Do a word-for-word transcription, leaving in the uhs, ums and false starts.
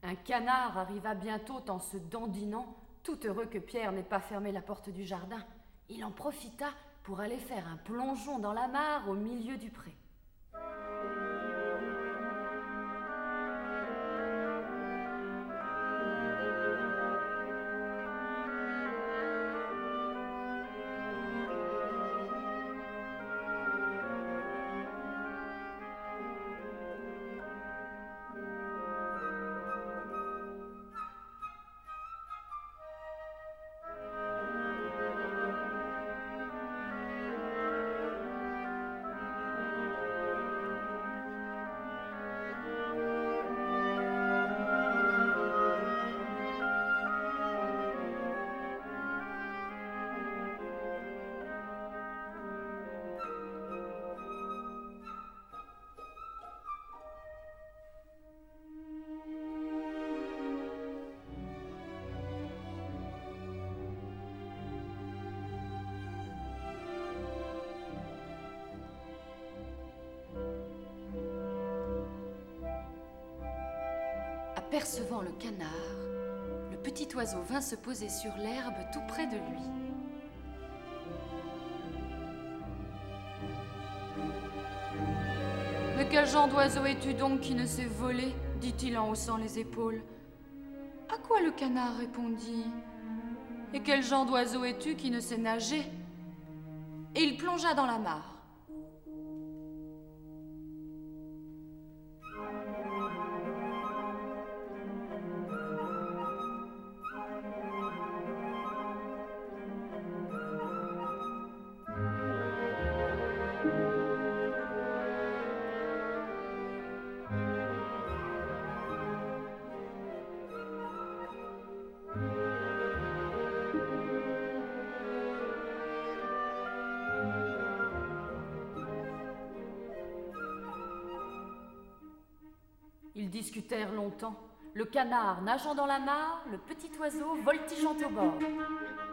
Un canard arriva bientôt en se dandinant, tout heureux que Pierre n'ait pas fermé la porte du jardin. Il en profita pour aller faire un plongeon dans la mare au milieu du pré. Apercevant le canard, le petit oiseau vint se poser sur l'herbe tout près de lui. « Mais quel genre d'oiseau es-tu donc qui ne sait voler ?» dit-il en haussant les épaules. À quoi le canard répondit : « Et quel genre d'oiseau es-tu qui ne sait nager ?» Et il plongea dans la mare. Ils discutèrent longtemps, le canard nageant dans la mare, le petit oiseau voltigeant au bord.